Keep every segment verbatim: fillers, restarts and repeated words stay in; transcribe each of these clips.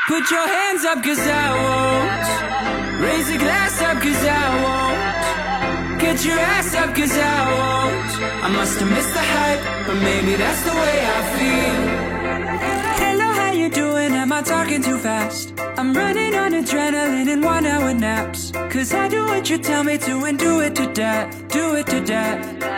Put your hands up cause I won't. Raise a glass up cause I won't. Get your ass up cause I won't. I must have missed the hype, but maybe that's the way I feel. Hello, how you doing? Am I talking too fast? I'm running on adrenaline and one hour naps. Cause I do what you tell me to and do it to death. Do it to death.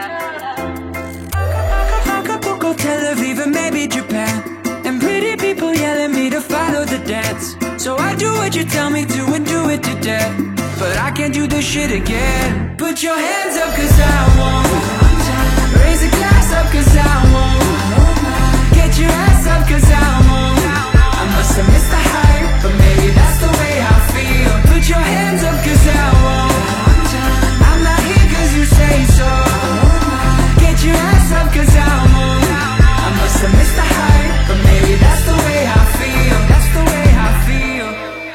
Acapulco, Tel Aviv, and maybe Japan. And pretty people yelling me to follow the dance. So I do what you tell me to and do it to death. But I can't do this shit again. Put your hands up cause I won't. Raise a glass up cause I won't. Get your ass up cause I won't. I must have missed the hype, but maybe that's the way I feel. Put your hands up cause I won't. I'm not here cause you say so. Get your ass up cause I won't. I must have missed the hype, but maybe that's the way I feel. That's the way I feel.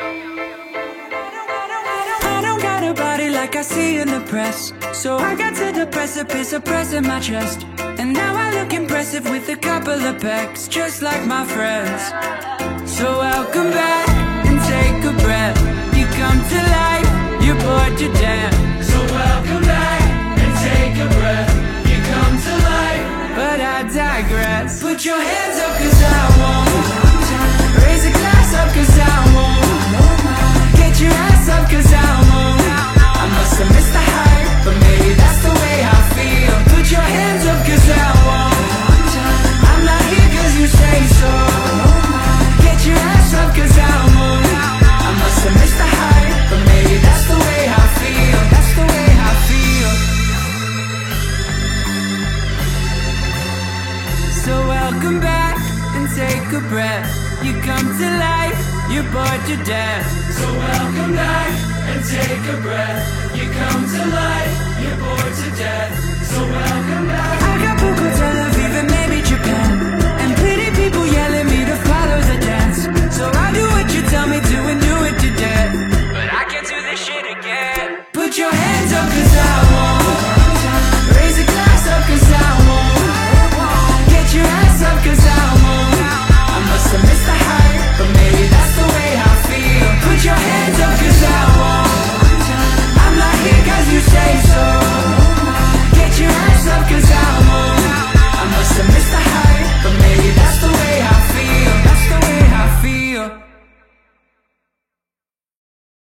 I don't got a body like I see in the press. So I got to the precipice of pressing my chest. And now I look impressive with a couple of pecs, just like my friends. So welcome back and take a breath. You come to life, you're bored to death. So welcome back and take a breath. You come to life, but I digress. Put your hands up cause I won't. Raise a glass up cause I won't. Get your ass up cause I won't. I must have missed the hype, but maybe that's the way I feel. Put your hands up cause I won't. I'm not here cause you say so. Get your ass up cause I won't. I must have missed the hype, but maybe that's the way I feel. That's the way I feel. So welcome back and take a breath. You come to life, you're bored to death. So welcome back and take a breath. You come to life, you're bored to death. So welcome back.